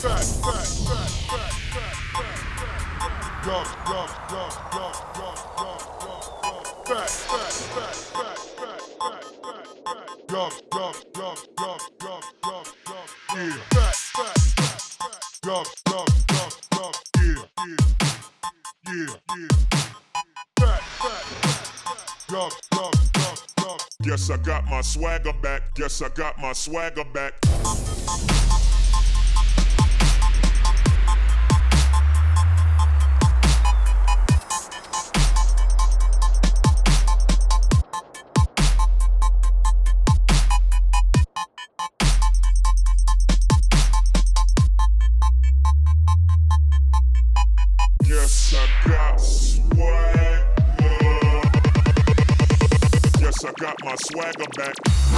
Guess I got my swagger back. Guess I got my swagger back. Guess I got swagger. Guess I got my swagger back.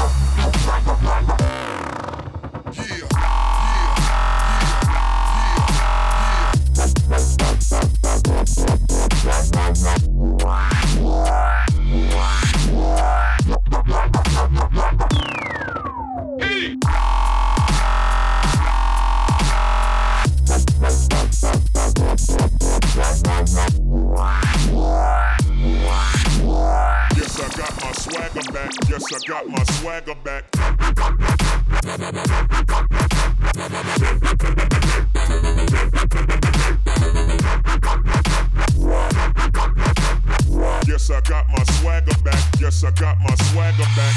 Yes, I got my swagger back. Yes, I got my swagger back. Yes, I got my swagger back. Yes, I got my swagger back.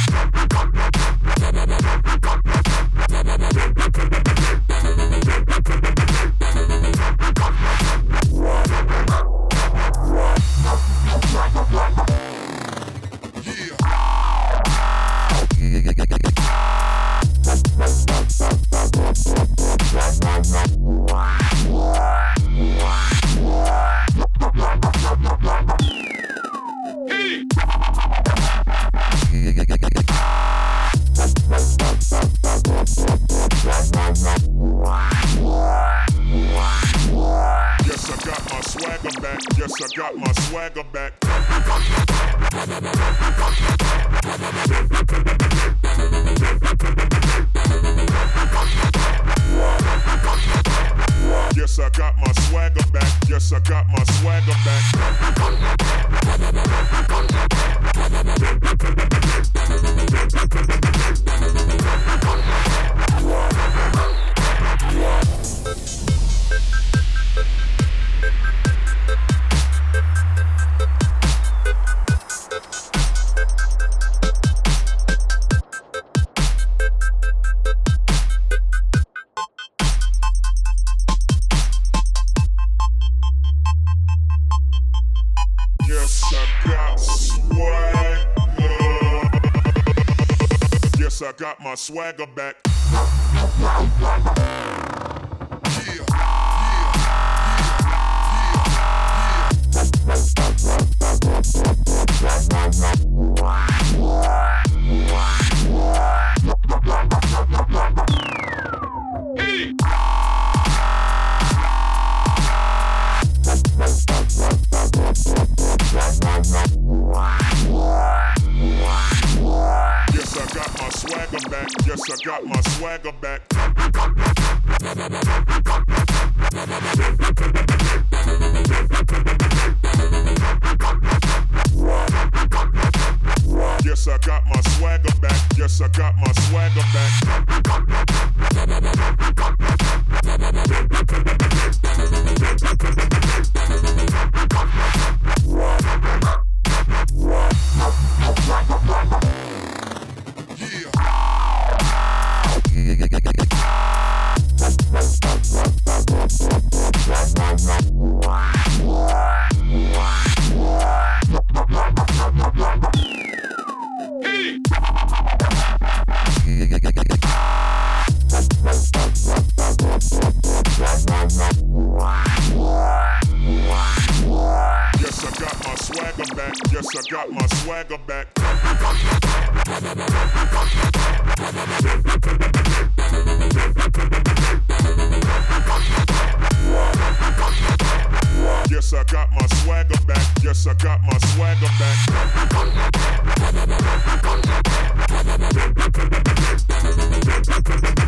Yes, I got my swagger back. Yes, I got my swagger back. Yes, I got my swagger back. Yes, I got my swagger back. Yes, I got swagger. Yes, I got my swagger back. Yes, I got my swagger back. Yes, I got my swagger back. Yes, I got my swagger back. Yes, I got my swagger back. Yes, I got my swagger back. Yes, I got my swagger back. Yes, I got my swagger back. Yes, I got my swagger back.